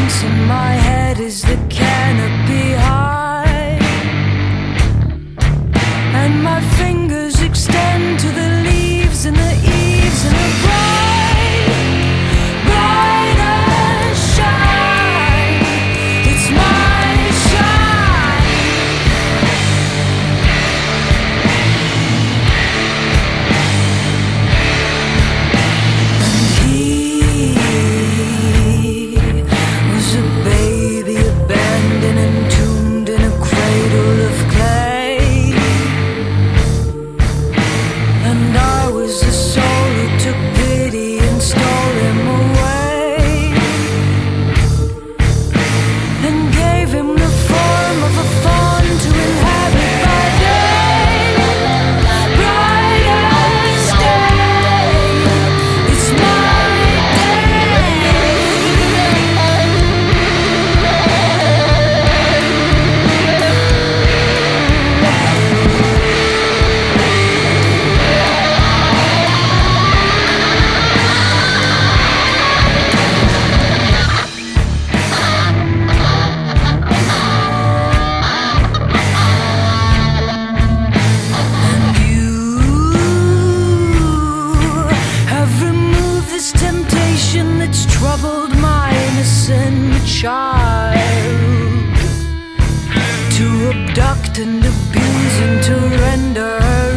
in my head is the canopy high, and my fingers extend to the leaves and the eaves and the brighter shine. It's my shine. And he was a baby abandoned, entombed in a cradle of clay, and I was the soul who took pity and stole him away, and gave him the form of a fawn to inhabit by day, brightest day. It's my day. And you have removed this temptation that's troubled my innocent child, to abduct and abuse and to render her